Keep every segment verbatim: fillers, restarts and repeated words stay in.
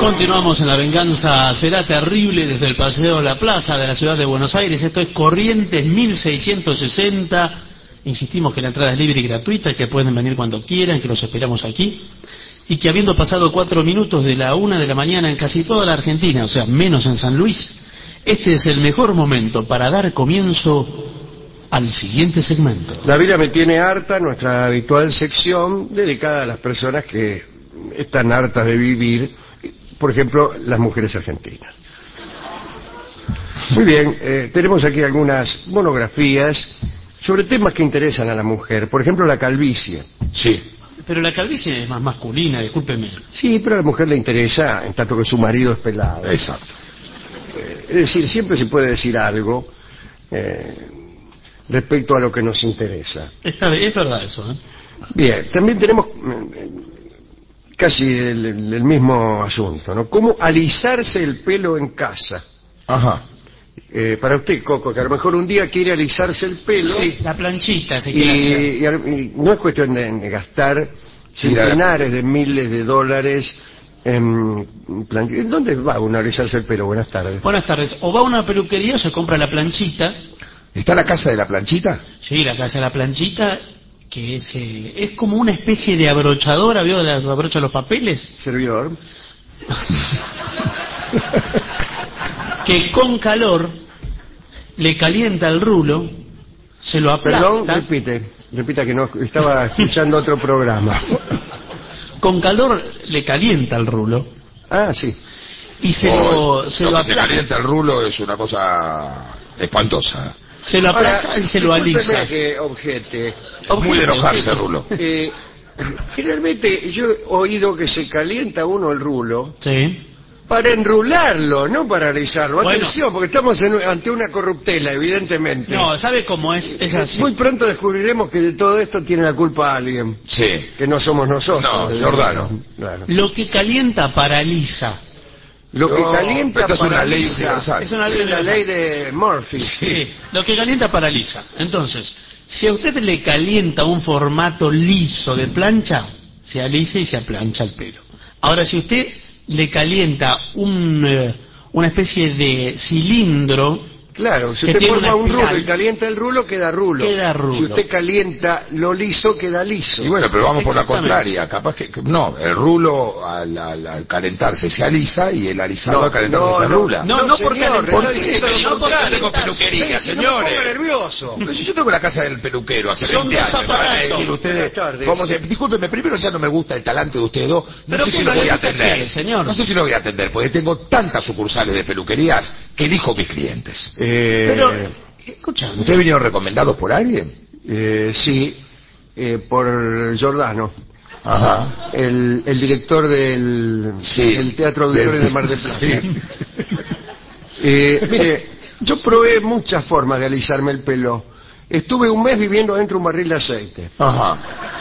Continuamos en La Venganza Será Terrible desde el Paseo de la Plaza de la ciudad de Buenos Aires. Esto es Corrientes mil seiscientos sesenta. Insistimos que la entrada es libre y gratuita, que pueden venir cuando quieran, que los esperamos aquí. Y que habiendo pasado cuatro minutos de la una de la mañana en casi toda la Argentina, o sea, menos en San Luis, este es el mejor momento para dar comienzo al siguiente segmento. La vida me tiene harta, nuestra habitual sección dedicada a las personas que están hartas de vivir, por ejemplo, las mujeres argentinas. Muy bien, eh, tenemos aquí algunas monografías sobre temas que interesan a la mujer, por ejemplo, la calvicie. Sí. Pero la calvicie es más masculina, discúlpeme. Sí, pero a la mujer le interesa en tanto que su marido es pelado. Exacto. Eh, es decir, siempre se puede decir algo eh, respecto a lo que nos interesa. Está bien, es verdad eso, ¿eh? Bien, también tenemos eh, casi el, el mismo asunto, ¿no? ¿Cómo alisarse el pelo en casa? Ajá. Eh, para usted, Coco, que a lo mejor un día quiere alisarse el pelo. Sí, la planchita se y, quiere hacer. y, al- y no es cuestión de, de gastar centenares de miles de dólares en planch- ¿Dónde va uno a alisarse el pelo? Buenas tardes. Buenas tardes. O va a una peluquería o se compra la planchita. ¿Está la casa de la planchita? Sí, la casa de la planchita, que es, eh, es como una especie de abrochadora, ¿vio? La que abrocha los papeles. Servidor. Que con calor le calienta el rulo, se lo aplasta. Perdón, repite. Repita que no estaba escuchando otro programa. Con calor le calienta el rulo Ah, sí. y se Oh, lo, se lo lo que se aplasta. calienta el rulo es una cosa espantosa. Se lo aplasta Ahora, y se lo discúlpeme alisa. que objete. Muy de enojarse, rulo. Eh, generalmente yo he oído que se calienta uno el rulo Sí. para enrularlo, no para alisarlo. Bueno. Atención, porque estamos en- ante una corruptela, evidentemente. No, ¿sabe cómo es? Es así. Muy pronto descubriremos que de todo esto tiene la culpa alguien, Sí. que no somos nosotros. No, desde Giordano. luego. Claro. Lo que calienta paraliza. Lo que No, calienta esta es una ley paraliza. universal. Es una ley Es la universal. ley de Murphy. Sí, lo que calienta paraliza. Entonces, si a usted le calienta un formato liso de plancha, se alisa y se aplancha el pelo. Ahora, si usted le calienta un, eh, una especie de cilindro, Claro, si que usted tiene forma una un rulo espiral. y calienta el rulo, queda rulo. Queda rulo. Si usted calienta lo liso, queda liso. Y bueno, pero vamos por la Exactamente. contraria. Capaz que, que- no, el rulo al, al- al calentarse se alisa y el alisado No, al calentarse no, se no. arrula. No, no por señor, calentar. ¿por ¿Por qué? qué? Eso Pero es yo lo porque contrario. tengo peluquería, Pero no me ponga señores. nervioso. Pero si yo tengo la casa del peluquero hace Son veinte dos años, van a aparatos. decir ustedes, Buenas tardes. ¿cómo se- discúlpeme, primero ya no me gusta el talante de ustedes dos, no ¿Pero sé qué si no lo le voy a gusta a atender, usted, señor? no sé si lo voy a atender, porque tengo tantas sucursales de peluquerías que elijo mis clientes. Eh, pero, escúchame. ¿Ustedes vinieron recomendados por alguien? eh, sí, eh, por Giordano, Ajá. el, el director del Sí. el Teatro Auditorio Del- de Mar del Plata. Sí. Eh, mire, yo probé muchas formas de alisarme el pelo. Estuve un mes viviendo dentro de un barril de aceite. Ajá.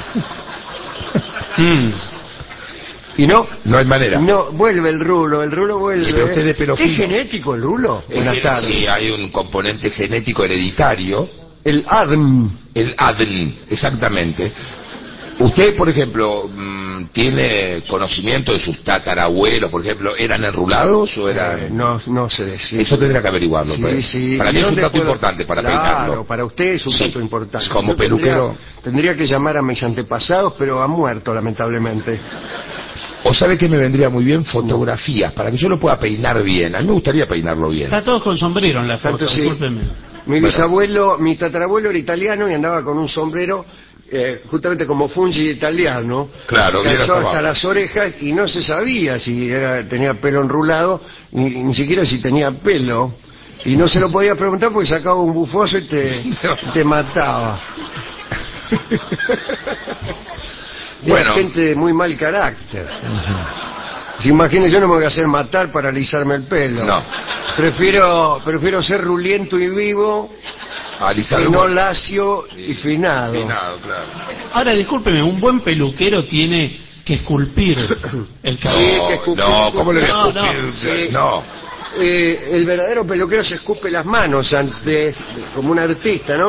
Mm. Y no, No hay manera. no, vuelve el rulo, el rulo vuelve. Sí, pero usted de pelo ¿Es fino. genético el rulo? Es Buenas que tardes. sí, hay un componente genético hereditario, El A D M. el A D N, exactamente. Usted, por ejemplo, mm, tiene conocimiento de sus tatarabuelos, por ejemplo, ¿eran enrulados o eran...? Eh, no, no sé decir. Eso tendrá que averiguarlo. Sí, pues. sí. Para ¿Y mí es un dónde dato puedo- importante para Claro, peinarlo. para usted es un Sí. dato importante. Como Yo tendría- peluquero. Tendría, que llamar a mis antepasados, pero ha muerto, lamentablemente. ¿O sabe que me vendría muy bien? Fotografías, para que yo lo pueda peinar bien. A mí me gustaría peinarlo bien. Está todos con sombrero en la foto, Tanto sí. discúlpeme. Mi Bueno. bisabuelo, mi tatarabuelo era italiano y andaba con un sombrero eh, justamente como fungi italiano. Claro, bien Cayó hasta hasta abajo. las orejas y no se sabía si era, tenía pelo enrulado, ni, ni siquiera si tenía pelo. Y no se lo podía preguntar porque sacaba un bufoso y te, te mataba. Era Bueno. gente de muy mal carácter. Se imagina, yo no me voy a hacer matar para alisarme el pelo. No. Prefiero, prefiero ser ruliento y vivo Alisar y el no bol- lacio y finado. Peinado, claro. Ahora, discúlpeme, un buen peluquero tiene que esculpir el Sí, cabello. que No, escupir, no, ¿cómo le voy a No, escupir? no, sí. No. Eh, el verdadero peluquero se escupe las manos antes, como un artista, ¿no?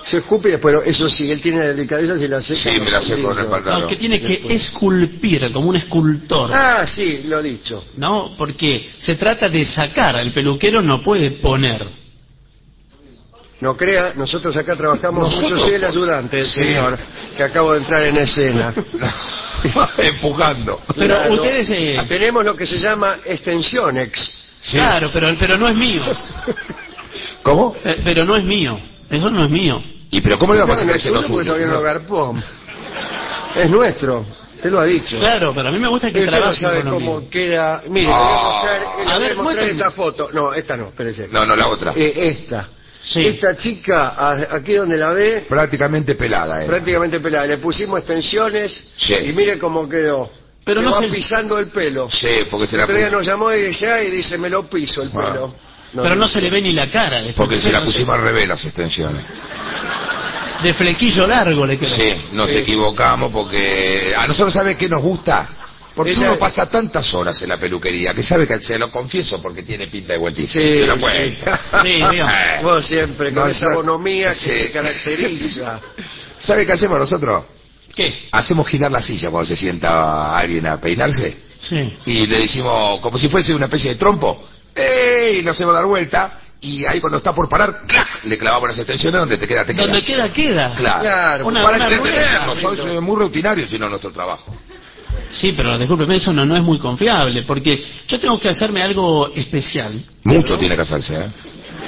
Se escupe y después, eso sí, él tiene delicadeza si la seca. Sí, me la seco con el pantalón. No, que tiene que esculpir como un escultor. Ah, sí, lo he dicho. ¿No? Porque se trata de sacar, el peluquero no puede poner. No crea, nosotros acá trabajamos Nosotros, mucho, soy el ayudante del sí. señor, que acabo de entrar en escena. Empujando. Pero Claro, ustedes... eh, tenemos lo que se llama extensionex. Sí. Claro, pero, pero no es mío. ¿Cómo? Pe- Pero no es mío. Eso no es mío. ¿Y pero cómo le vamos a No, no hacer es los suyo porque todavía no suyos? garpó. Es nuestro, usted lo ha dicho. Claro, pero a mí me gusta que Usted no trabaje sabe conmigo. cómo queda. Mire, le voy a Ah. mostrar, le A voy a ver, mostrar muéstrame. esta foto. No, esta no, espérese. No, no, la otra. Eh, esta. Sí. Esta chica, a- aquí donde la ve, Prácticamente pelada, ¿eh? prácticamente pelada. Le pusimos extensiones Sí. y mire cómo quedó. Pero se no va se- pisando el pelo. Sí, porque se la Otro día nos llamó y ya y dice, me lo piso el Ah. pelo. Pero no se le ve ni la cara. De Porque se la no sé. pusimos al revés las extensiones. De flequillo largo le quedó. Sí, nos Sí. equivocamos porque a nosotros sabe qué nos gusta. Porque Ella- uno pasa tantas horas en la peluquería que sabe que se lo confieso porque tiene pinta de vueltista. Sí, Se lo sí. cuento. Sí, digamos. Eh, Vos siempre con No, esa no. bonomía que Sí. te caracteriza. ¿Sabe qué hacemos nosotros? ¿Qué? Hacemos girar la silla cuando se sienta alguien a peinarse Sí. y le decimos como si fuese una especie de trompo. ¡Ey! Nos hacemos dar vuelta y ahí cuando está por parar, ¡clac! Le clavamos las extensiones donde te queda, te queda. Donde queda, queda. Claro. Claro, Una- Para una entretenernos, rueda. son muy rutinarios si no nuestro trabajo. Sí, pero discúlpeme, eso no, no es muy confiable, porque yo tengo que hacerme algo especial. Mucho tiene que hacerse, ¿eh?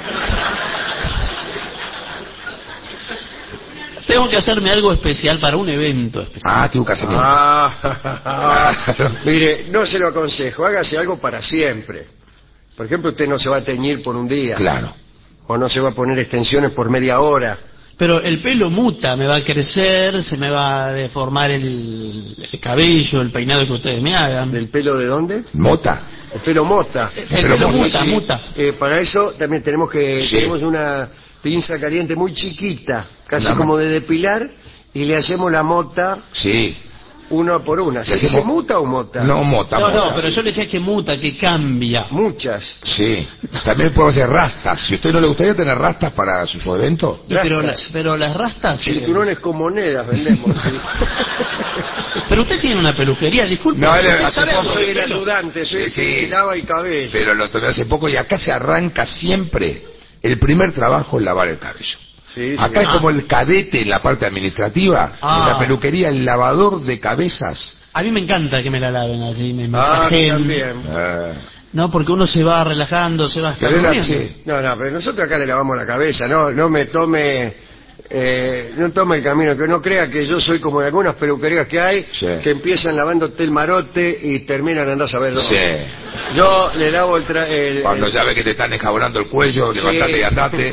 Tengo que hacerme algo especial para un evento especial. Ah, tiene un casamiento. Ah, mire, no se lo aconsejo, hágase algo para siempre. Por ejemplo, usted no se va a teñir por un día. Claro. O no se va a poner extensiones por media hora. Pero el pelo muta, me va a crecer, se me va a deformar el, el cabello, el peinado que ustedes me hagan. ¿Del pelo de dónde? Mota. El pelo mota. El pero pelo muy- muta, sí. muta. Eh, para eso también tenemos que Sí. tenemos una pinza caliente muy chiquita, casi Una ma- como de depilar, y le hacemos la mota Sí. una por una. ¿Se Le dice hacemos- muta o mota? No, mota, No, mota. no, pero yo le decía que muta, que cambia. Muchas. Sí. También podemos hacer rastas. Si a usted no le gustaría tener rastas para su, su evento. Y Pero, Rastas. las- pero las rastas... eh, Cinturones con monedas vendemos. sí. Pero usted tiene una peluquería, disculpe. No, él ¿usted hace sabe poco algo Soy de el pelo? ayudante, soy el Sí, que sí. lava el cabello. Pero lo tomé hace poco y acá se arranca siempre. El primer trabajo es lavar el cabello. Sí, sí. Acá es Ah. como el cadete en la parte administrativa. Ah. En la peluquería, el lavador de cabezas. A mí me encanta que me la laven así, me Ah, masajeen. también. Eh, No, porque uno se va relajando, se va hasta pero era durmiendo. así. No, no, pero nosotros acá le lavamos la cabeza, no, no me tome, eh, no tome el camino, que no crea que yo soy como de algunas peluquerías que hay, Sí. que empiezan lavándote el marote y terminan andando a saber dónde. Sí. Yo le lavo el, tra- el- Cuando el- ya ve que te están enjabonando el cuello, Sí. levantate y andate.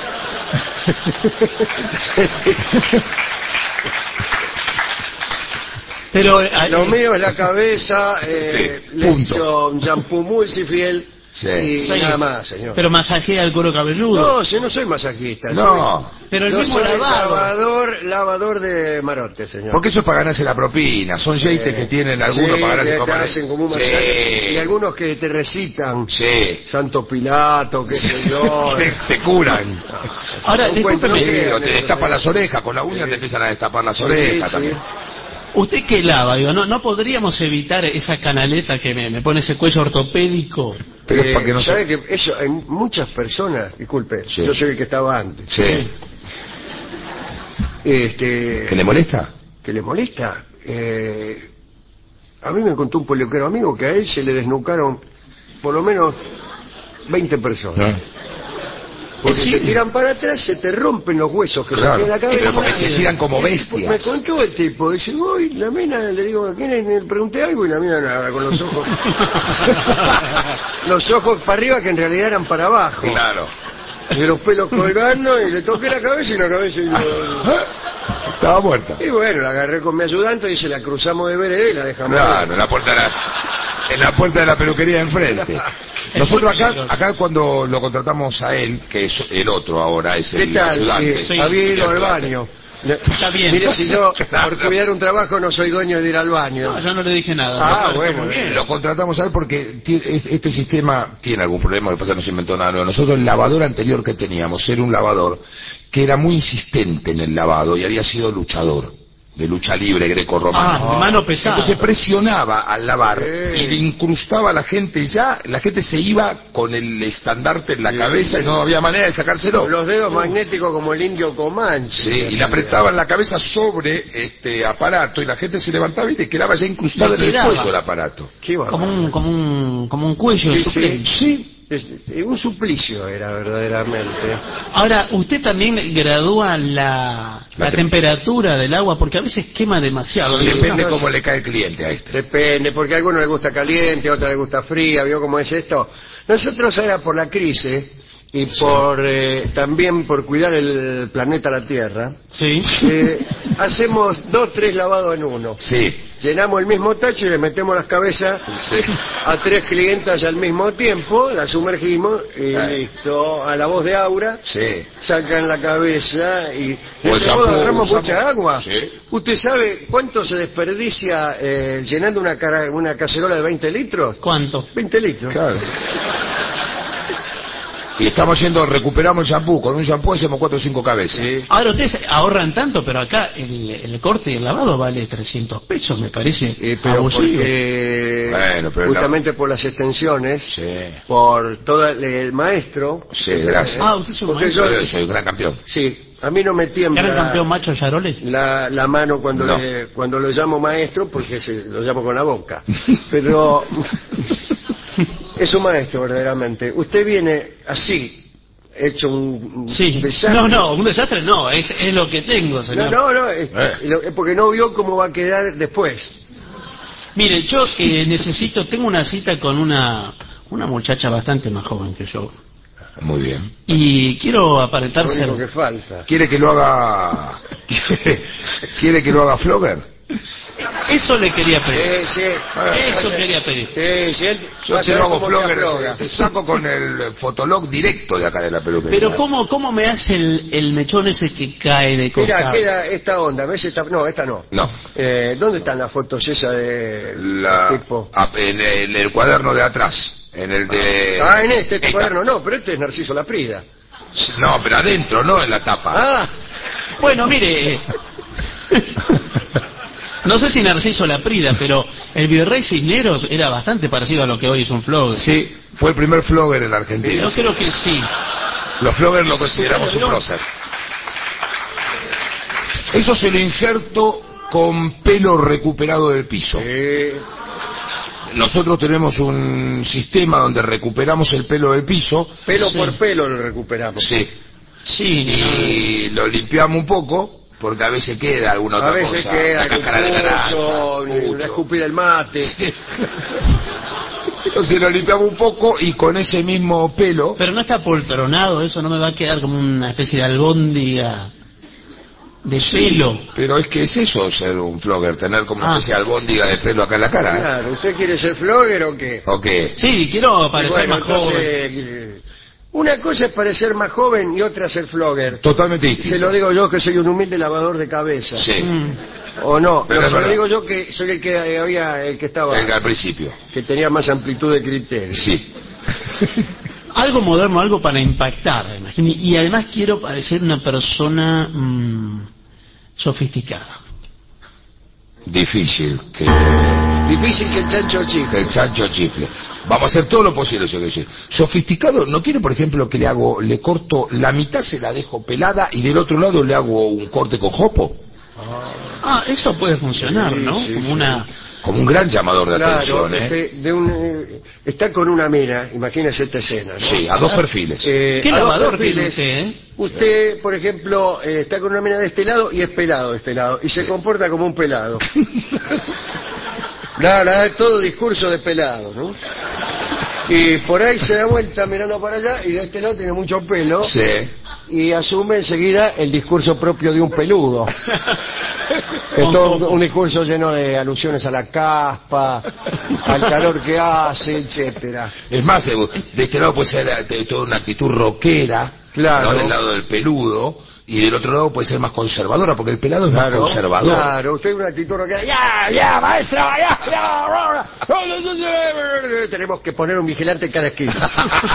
Pero eh, Lo eh, mío es la cabeza, eh, Sí, le punto. echo un shampoo multifiel Sí. y sí, nada más, señor. pero masajea el cuero cabelludo. No, si no soy masajista. No. soy- Pero el yo mismo soy lavado. lavador, lavador de marote, señor. Porque eso es para ganarse la propina. Son jeites Eh, que tienen algunos sí, para que ganarse te como- hacen como un masaje. Sí. Y algunos que te recitan. Sí. Santo Pilato, qué sé yo. te, te curan. Ahora, Un cuento, discúlpeme, no Sí, crean o te eso, destapan señor. las orejas. Con la uña Sí. te empiezan a destapar las Sí, orejas sí. también. usted que lava, digo, ¿no, no podríamos evitar esa canaleta que me, me pone ese cuello ortopédico? Pero es Eh, para que no se... ¿sabe que eso, hay muchas personas, disculpe, Sí. yo soy el que estaba antes, Sí. este, ¿Que le molesta? que le molesta. Eh, a mí me contó un peluquero amigo que a él se le desnucaron por lo menos veinte personas. ¿No? Porque Sí. te tiran para atrás, se te rompen los huesos que Claro. se tienen en la Pero cabeza. porque se estiran como Me bestias. contó el tipo, dice, voy, la mina, le digo, ¿a quién es? Le pregunté algo y la mina nada, con los ojos. los ojos para arriba que en realidad eran para abajo. Claro. Y los pelos colgando y le toqué la cabeza y la cabeza... Y, Estaba muerta. y bueno, la agarré con mi ayudante y se la cruzamos de vereda y la dejamos. Claro, en la puerta de la, en la puerta de la peluquería de enfrente. Nosotros acá, acá cuando lo contratamos a él, que es el otro ahora, es ¿Qué el tal? ayudante. Sí, Sí. había ido El al ayudante. baño. No, Está bien. Mire, si yo por cuidar un trabajo no soy dueño de ir al baño. No, yo no le dije nada. Ah, No, bueno, muy bien. Lo contratamos a él porque ti- es- este sistema tiene algún problema, lo que pasa es que no se inventó nada nuevo. Nosotros el lavador anterior que teníamos era un lavador que era muy insistente en el lavado y había sido luchador, de lucha libre grecorromana. Ah, de mano pesada. Entonces presionaba al lavar Sí. y le incrustaba a la gente y ya, la gente se iba con el estandarte en la Sí. cabeza y no había manera de sacárselo. Los dedos magnéticos como el indio Comanche. Sí, y le apretaban la cabeza sobre este aparato y la gente se levantaba y le quedaba ya incrustado Le en el quedaba. cuello el aparato. Qué Como bárbaro. un, como un, como un cuello de Sí, suplente. Sí. Es- es un suplicio era verdaderamente. Ahora, usted también gradúa la, la, La tem- temperatura del agua porque a veces quema demasiado. Depende no, cómo le cae el cliente a este. Depende, porque a algunos les gusta caliente, a otros les gusta fría, ¿vio cómo es esto? Nosotros era por la crisis y por eh, también por cuidar el planeta la Tierra, Sí. eh, hacemos dos, tres lavados en uno. Sí, Llenamos el mismo tacho y le metemos las cabezas sí. a tres clientas al mismo tiempo, las sumergimos y Ay. listo. A la voz de Aura, Sí. sacan la cabeza y O el de shampoo, agarramos usamos- mucha agua. Sí. ¿Usted sabe cuánto se desperdicia eh, llenando una, cara- una cacerola de veinte litros? ¿Cuánto? veinte litros. Claro. Y estamos yendo, recuperamos el shampoo, con un shampoo hacemos cuatro o cinco cabezas. Sí. Ahora ustedes ahorran tanto, pero acá el, el corte y el lavado vale trescientos pesos, me parece Eh, pero abusivo. porque, Bueno, pero justamente por las extensiones, Sí. por todo el, el maestro. Sí, gracias. Ah, usted es un Porque maestro. yo- Yo soy un gran campeón. Sí, a mí no me tiembla ¿Gran campeón macho Yarole? la, la mano cuando, No. le- cuando lo llamo maestro, porque se, lo llamo con la boca. Pero es un maestro verdaderamente. Usted viene así, hecho un, un Sí. desastre. No, no, un desastre no, es, es lo que tengo, No, señor. no, no, es, Eh. lo- es porque no vio cómo va a quedar después. Mire, yo eh, necesito, tengo una cita con una, una muchacha bastante más joven que yo. Muy bien. Y quiero Lo aparentar ser... único que falta. ¿Quiere que lo haga... quiere, quiere que lo haga Flogger? Eso le quería pedir. Eh, sí. Eso quería pedir. Sí, sí, él Yo va a te saber lo hago cómo te Flogger, afloga. te saco con el fotolog directo de acá de la peluquería. Pero ¿cómo, cómo me hace el, el mechón ese que cae de Mira, costado? queda esta onda, ¿ves? Esta, no, esta no. No. Eh, ¿Dónde están las fotos esas de La, tipo? ah, en, el, en el cuaderno de atrás. En el de... Ah, en este, este Esta. cuaderno no, pero este es Narciso Laprida. No, pero adentro, no en la tapa. Ah, Bueno, mire... eh, no sé si Narciso Laprida, pero el Virrey Cisneros era bastante parecido a lo que hoy es un flog. Sí, fue el primer Flogger en la Argentina. Yo creo que sí. Los Flogger lo consideramos un prócer. Eso se lo injerto con pelo recuperado del piso. eh, Nosotros tenemos un sistema donde recuperamos el pelo del piso. pelo Sí. por pelo lo recuperamos. Sí. Sí, Y lo limpiamos un poco, porque a veces queda alguna otra A veces cosa. queda la algún cáscara de naranja, pucho, mucho. una escupida el mate. Sí. Entonces lo limpiamos un poco y con ese mismo pelo... pero no está poltronado, eso no me va a quedar como una especie de albóndiga de pelo. Pero es que es eso ser un flogger, tener como una Ah. especie de albóndiga de pelo acá en la cara. ¿eh? Claro, ¿usted quiere ser flogger o qué? ¿O qué? Sí, quiero parecer Bueno, más joven. entonces, eh, una cosa es parecer más joven y otra ser flogger. Totalmente Se distinto. lo digo yo que soy un humilde lavador de cabeza. Sí, Mm. O no, Pero no, es se lo verdad. digo yo que soy el que había, el que estaba, venga al principio. que tenía más amplitud de criterio. Sí. Algo moderno, algo para impactar, imagínate. Y además quiero parecer una persona mm, sofisticada. Difícil que, Difícil que el chancho que chico. el chancho chifle. Vamos a hacer todo lo posible, señor decir. Sofisticado, ¿no quiere, por ejemplo, que le hago, le corto la mitad, se la dejo pelada y del otro lado le hago un corte con jopo? Ah, eso puede funcionar, Sí, ¿no? sí, Como sí. una... Como un gran llamador de Claro, atención, ¿eh? este, de un, eh, está con una mina, imagínese esta escena, ¿no? Sí, a dos perfiles. Eh, ¿Qué a dos lavador tiene perfiles. usted, eh? Usted, por ejemplo, eh, está con una mina de este lado y es pelado de este lado, y se comporta como un pelado. Nada, todo discurso de pelado, ¿no? Y por ahí se da vuelta mirando para allá y de este lado tiene mucho pelo Sí. y asume enseguida el discurso propio de un peludo. Es todo un, un discurso lleno de alusiones a la caspa, al calor que hace, etcétera. Es más, eh, de este lado puede ser eh, toda una actitud rockera, Claro. ¿no? Del lado del peludo, y del otro lado puede ser más conservadora, porque el pelado es Claro, más conservador. Claro, usted una actitud que ya, ya, maestra, ya, ya. Tenemos que poner un vigilante en cada esquina.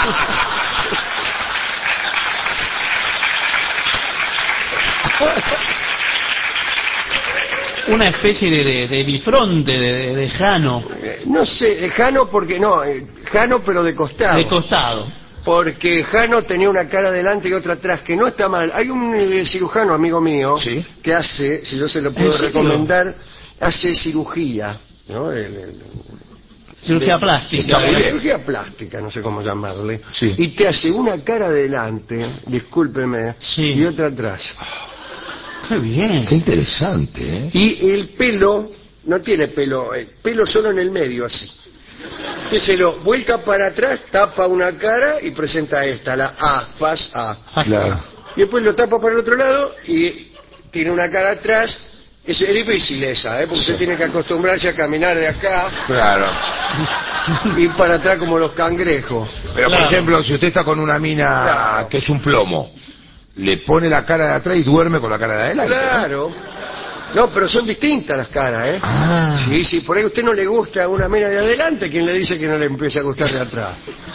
Una especie de, de, de bifronte, de, de, de Jano, Eh, No sé, eh, Jano porque no, eh, Jano pero de costado. de costado. Porque Jano tenía una cara adelante y otra atrás, que no está mal. Hay un eh, cirujano, amigo mío, Sí. que hace, si yo se lo puedo ¿En serio? recomendar, hace cirugía, ¿no? El- el- Cirugía de- plástica. Está muy la bien. cirugía plástica, no sé cómo llamarle. Sí. Y te hace una cara adelante, discúlpeme, Sí. y otra atrás. Qué bien. Qué interesante, ¿eh? Y el pelo, no tiene pelo, el pelo solo en el medio, así. Entonces se lo vuelca para atrás, tapa una cara y presenta esta, la A, faz A. Claro. Y después lo tapa para el otro lado y tiene una cara atrás. Es, es difícil esa, ¿eh? Porque Sí. usted tiene que acostumbrarse a caminar de acá Claro. y para atrás como los cangrejos. Pero, Claro. por ejemplo, si usted está con una mina Claro. que es un plomo, le pone la cara de atrás y duerme con la cara de adelante. ¿no? Claro. No, pero son distintas las caras, ¿eh? Ah. Sí, sí, por ahí a usted no le gusta una mina de adelante, quien le dice que no le empiece a gustar de atrás.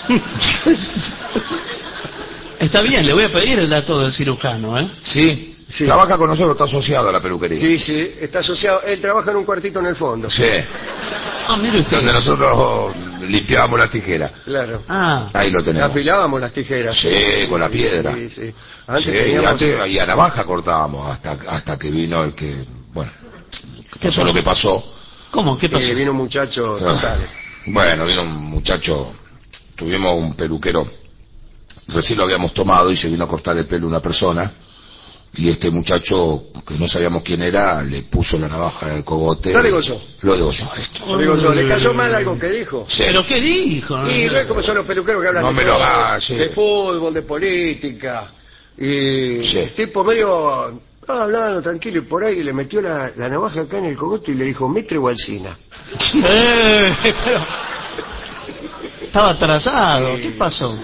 Está bien, le voy a pedir el dato del cirujano, ¿eh? Sí. Sí. Trabaja con nosotros, está asociado a la peluquería. Sí, sí, está asociado. Él trabaja en un cuartito en el fondo. Sí. Ah, mire usted. Donde nosotros limpiábamos la tijera. Claro. Ah, Ahí lo tenemos. Afilábamos las tijeras. Sí, con la piedra. Sí, sí. Antes Sí, teníamos... antes- y a navaja cortábamos hasta hasta que vino el que, bueno, ¿qué pasó lo que pasó. ¿Cómo? ¿Qué pasó? eh, vino un muchacho Ah, total. Bueno, vino un muchacho, tuvimos un peluquero, recién lo habíamos tomado y se vino a cortar el pelo una persona, y este muchacho, que no sabíamos quién era, le puso la navaja en el cogote. Lo degolló. Lo degolló, esto. Yo digo yo, ¿le cayó mal algo que dijo? Sí. ¿Pero qué dijo? Y no es como son los peluqueros que hablan No de, me lo todo, hagas, sí. de fútbol, de política. Y Sí. el tipo medio ah, hablando tranquilo y por ahí le metió la, la navaja acá en el cogote y le dijo, Mitre o Alsina. Eh, pero... Estaba atrasado, ¿qué pasó?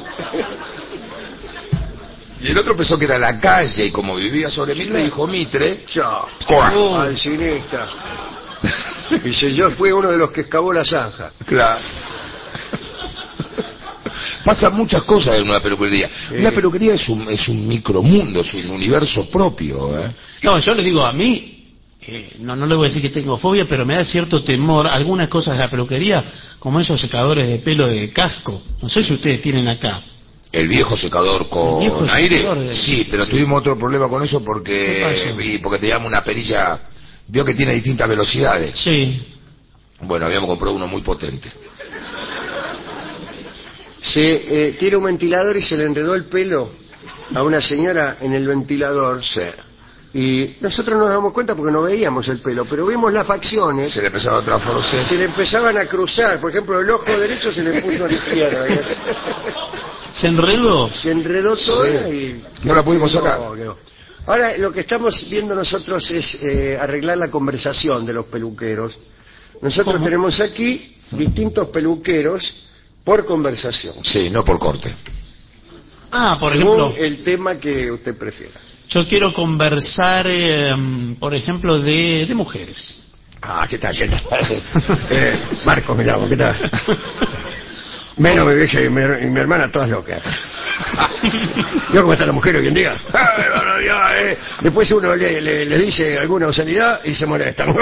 Y el otro pensó que era la calle, y como vivía sobre Mitre, dijo Mitre. Chao. Correcto. Alcinista. Dice, yo fui uno de los que excavó la zanja. Claro. Pasan muchas cosas en una peluquería. Sí. Una peluquería es un, es un micromundo, es un universo propio, ¿eh? No, yo le digo a mí, eh, no, no le voy a decir que tengo fobia, pero me da cierto temor algunas cosas de la peluquería, como esos secadores de pelo de casco. No sé si ustedes tienen acá. El viejo secador con El viejo aire, secador de- sí, pero tuvimos otro problema con eso ¿Qué porque pasó? y porque teníamos una perilla, vio que tiene distintas velocidades. Sí. Bueno, habíamos comprado uno muy potente. Se eh, tiene un ventilador y se le enredó el pelo a una señora en el ventilador. Sí. Y nosotros nos damos cuenta porque no veíamos el pelo, pero vimos las facciones. Se le empezaba a transformar. Se le empezaban a cruzar. Por ejemplo, el ojo derecho se le puso a la izquierda. ¿Se enredó? Se enredó todo Sí. y... No la pudimos sacar. No, no. Ahora, lo que estamos viendo nosotros es eh, arreglar la conversación de los peluqueros. Nosotros ¿Cómo? tenemos aquí distintos peluqueros por conversación. Sí, no por corte. Ah, por Según ejemplo, el tema que usted prefiera. yo quiero conversar, eh, por ejemplo, de, de mujeres. Ah, ¿qué tal? ¿Qué tal? eh, Marco, me llamo, ¿qué tal? Menos mi vieja y mi, y mi hermana todas locas. ¿Yo cómo está la mujer hoy en día? Ay, bueno, ya, eh. Después uno le, le, le dice alguna obscenidad y se molestan.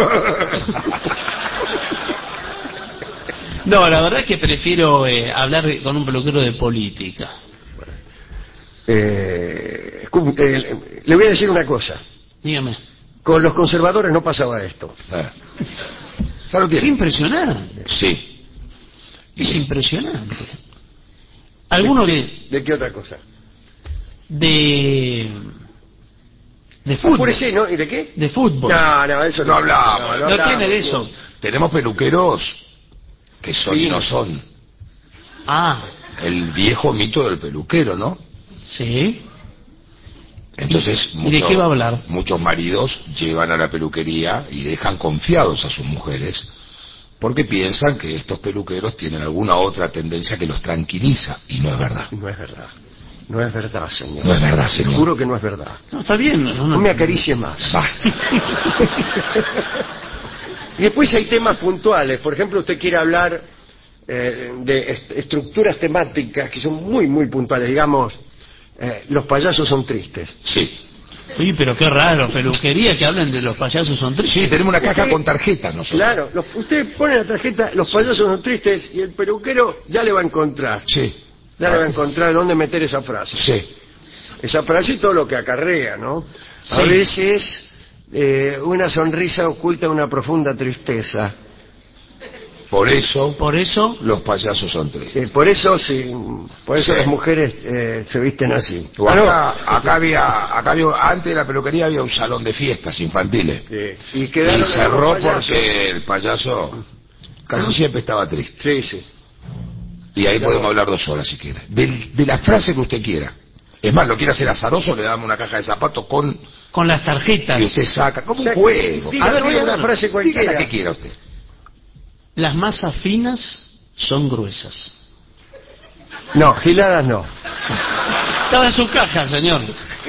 No, la verdad es que prefiero eh, hablar de- con un peluquero de política. Eh, cu- eh, le voy a decir una cosa. Dígame. Con los conservadores no pasaba esto. Eh. ¿Sabe lo que Qué tiene? impresionante. Sí. Es impresionante. Alguno que ¿De qué otra cosa? de de fútbol. Apúrese, ¿no? ¿Y de qué? De fútbol. No, no, eso No hablamos. No hablamos. tiene de eso. Tenemos peluqueros que son Sí. y no son. Ah, El viejo mito del peluquero, ¿no? sí. Entonces, ¿Y de qué va a hablar? muchos maridos llevan a la peluquería y dejan confiados a sus mujeres porque piensan que estos peluqueros tienen alguna otra tendencia que los tranquiliza, y no es verdad. No es verdad. No es verdad, señor. No es verdad, señor. Juro que no es verdad. No, está bien. No, No me acaricie más. Y después hay temas puntuales. Por ejemplo, usted quiere hablar eh, de est estructuras temáticas que son muy, muy puntuales. Digamos, eh, los payasos son tristes. Sí. Sí, pero qué raro, peluquería que hablen de los payasos son tristes. Sí, tenemos una caja Usted- con tarjetas nosotros. Claro, los- usted pone la tarjeta, los payasos son tristes, y el peluquero ya le va a encontrar. Sí. Ya le va a encontrar dónde meter esa frase. Sí. Esa frase y todo lo que acarrea, ¿no? Sí. A veces eh, una sonrisa oculta una profunda tristeza. Por eso Por eso, los payasos son tristes. Eh, por eso sí, por eso Sí. las mujeres eh, se visten así. O Ah, no. acá, acá había, acá había, antes de la peluquería había un salón de fiestas infantiles. Sí. Y quedaron Y los cerró payasos. porque el payaso casi siempre estaba triste. Sí, sí. Y ahí podemos hablar dos horas si quiere. De, de la frase que usted quiera. Es más, lo quiere hacer azaroso, le damos una caja de zapatos con... con las tarjetas, Y usted saca, como O sea, un juego. diga- A ver, voy a una ver, frase diga cualquiera. la que quiera usted. las masas finas son gruesas. No, giladas no. Estaba en su caja, señor.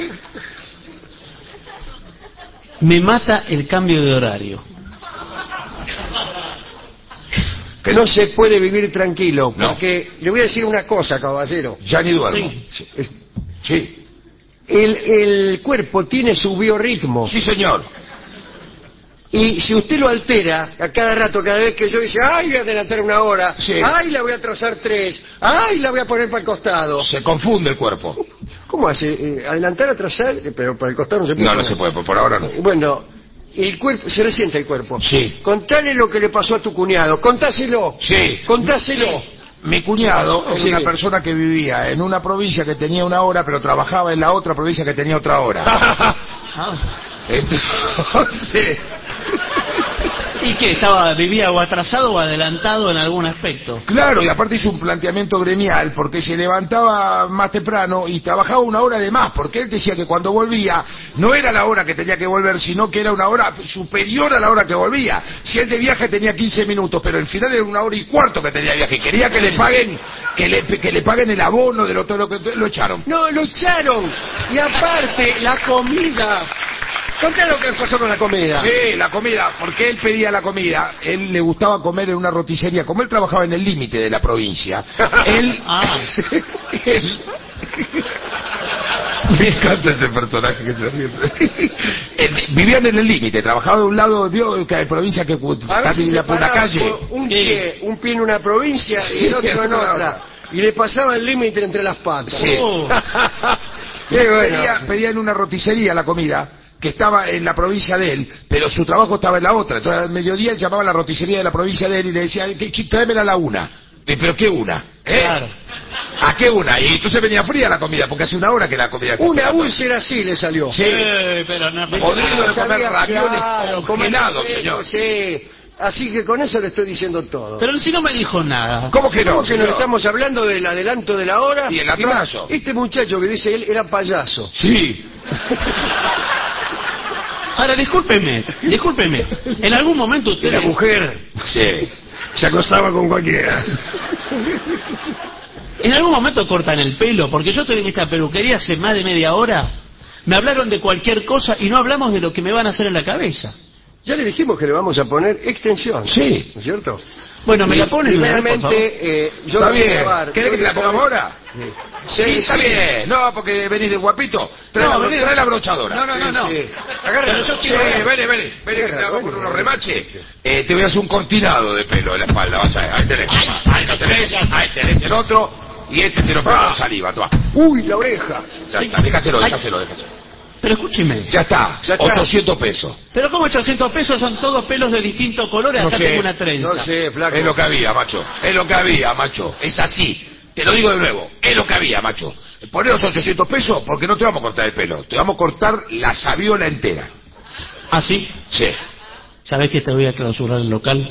Me mata el cambio de horario. Que no se puede vivir tranquilo, No. porque le voy a decir una cosa, caballero. Ya ni duermo. Sí. Sí. Sí, El, el cuerpo tiene su biorritmo. sí, señor. Y si usted lo altera a cada rato, cada vez que yo dice, ay, voy a adelantar una hora, Sí. ay, la voy a atrasar tres, ay, la voy a poner para el costado. Se confunde el cuerpo. ¿Cómo hace? Eh, adelantar, atrasar, Eh, pero para el costado no se puede. No, no se puede, por, por ahora no. Bueno, el cuerpo, se resiente el cuerpo. Sí. Contale lo que le pasó a tu cuñado, contáselo. Sí. Contáselo. Mi cuñado es Sí. una persona que vivía en una provincia que tenía una hora, pero trabajaba en la otra provincia que tenía otra hora. Ah. Entonces, ¿Y qué? Estaba, vivía o atrasado o adelantado en algún aspecto. claro, y aparte hizo un planteamiento gremial, porque se levantaba más temprano y trabajaba una hora de más, porque él decía que cuando volvía no era la hora que tenía que volver, sino que era una hora superior a la hora que volvía. Si él de viaje tenía quince minutos, pero al final era una hora y cuarto que tenía de viaje. Quería que le paguen, que le, que le paguen el abono del otro, lo que lo echaron. No, lo echaron. Y aparte, la comida. Contale lo que pasó con la comida. Sí, la comida, porque él pedía la comida, él le gustaba comer en una roticería, como él trabajaba en el límite de la provincia, él, Ah. él- me encanta ese personaje que se ríe. Él- vivían en el límite, trabajaba de un lado de la provincia que A está veces dividida se por una paraba calle. por un Sí. pie, un pie en una provincia y Sí, el otro en en otra. otra. Y le pasaba el límite entre las patas. Sí. Oh. Qué bueno. pedía, pedía en una roticería la comida, que estaba en la provincia de él, pero su trabajo estaba en la otra. Entonces al mediodía él llamaba a la roticería de la provincia de él y le decía, "¿Qué- qué- tráemela a la una". Eh, ¿Pero qué una? ¿Eh? Claro. ¿A qué una? Y entonces venía fría la comida, porque hace una hora que la comida está Una esperando. úlcera así le salió. Sí. Eh, pero no, Podrido de comer Sabía- ravioles claro, congelados, comer- señor. Sí. Así que con eso le estoy diciendo todo. Pero si no me dijo nada. ¿Cómo que no, ¿Cómo que señor? nos estamos hablando del adelanto de la hora? Y el atraso. Este muchacho que dice él era payaso. Sí. Ahora, discúlpeme, discúlpeme. En algún momento Y ustedes... la mujer Sí. se acostaba con cualquiera. En algún momento cortan el pelo, porque yo estoy en esta peluquería hace más de media hora. Me hablaron de cualquier cosa y no hablamos de lo que me van a hacer en la cabeza. Ya le dijimos que le vamos a poner extensión. Sí. ¿No es cierto? Bueno, me la ponen una vez, por favor. Primeramente, eh, yo Está la voy a bien. grabar. ¿Querés que te la pongamos ahora? Sí, Sí, está bien. No, porque venís de guapito. Trae, No, la, vení- trae la brochadora. No, no, no, no. Sí. Agárralo. Pero yo Sí, quiero... vení, vení, vení, que te hago con unos remaches. Eh, te voy a hacer un continado de pelo en la espalda, vas a ver. Ahí tenés, ahí lo tenés, ahí tenés el otro, y este te lo pongo con saliva, toma. Uy, la oreja. Ya Sí. está, déjaselo, Ay. déjaselo, déjaselo. Pero escúcheme. Ya está, Ya está. ochocientos pesos. Pero como ochocientos pesos son todos pelos de distintos colores, No acá sé, tengo una trenza. No sé, flaco. Es lo que había, macho. Es lo que había, macho. Es así. Te lo digo de nuevo. Es lo que había, macho. Poné los ochocientos pesos porque no te vamos a cortar el pelo. Te vamos a cortar la sabiola entera. ¿Ah, sí? Sí. ¿Sabés que te voy a clausurar el local?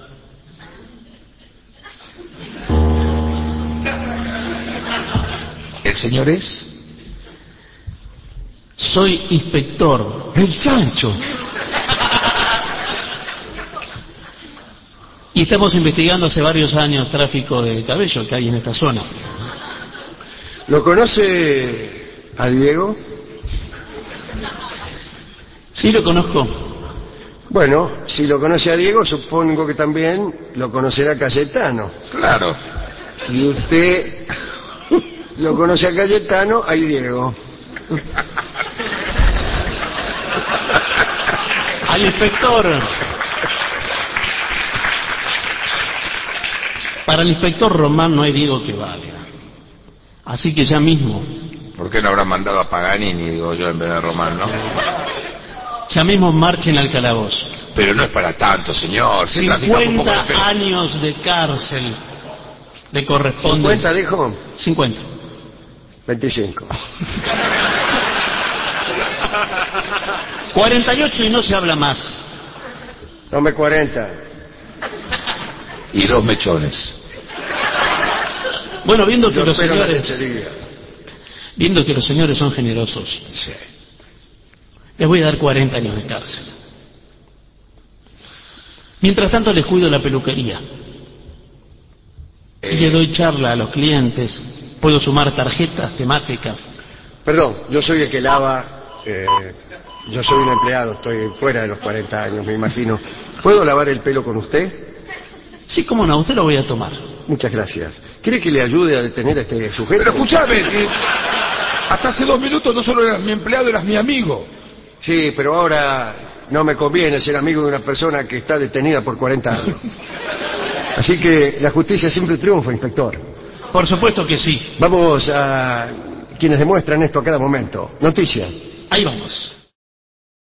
¿El señor es? Soy inspector. El chancho. Y estamos investigando hace varios años tráfico de cabello que hay en esta zona. ¿Lo conoce a Diego? Sí, lo conozco. Bueno, si lo conoce a Diego, supongo que también lo conocerá Cayetano. Claro. Y usted lo conoce a Cayetano, a Diego. Al inspector. Para el inspector Román no hay Diego que valga. Así que ya mismo, ¿Por qué no habrán mandado a Paganini, digo yo, en vez de Román, no? ya mismo marchen al calabozo. Pero no es para tanto, señor. Se trafica un poco de cincuenta pelo. años de cárcel le corresponde. ¿cincuenta dijo? cincuenta. veinticinco. cuarenta y ocho y no se habla más. Tome cuarenta. Y dos mechones. Bueno, viendo que Yo los espero la señores, lechería. viendo que los señores son generosos, Sí. les voy a dar cuarenta años de cárcel. Mientras tanto les cuido la peluquería. Eh, Le doy charla a los clientes. Puedo sumar tarjetas temáticas. Perdón, yo soy el que lava. eh, yo soy un empleado, estoy fuera de los cuarenta años, me imagino. ¿Puedo lavar el pelo con usted? Sí, cómo no, usted lo voy a tomar. Muchas gracias. ¿Quiere que le ayude a detener a este sujeto? Pero escúchame, eh, hasta hace dos minutos no solo eras mi empleado, eras mi amigo. Sí, pero ahora no me conviene ser amigo de una persona que está detenida por cuarenta años. Así que la justicia siempre triunfa, inspector. Por supuesto que sí. Vamos a quienes demuestran esto a cada momento. Noticia. Ahí vamos.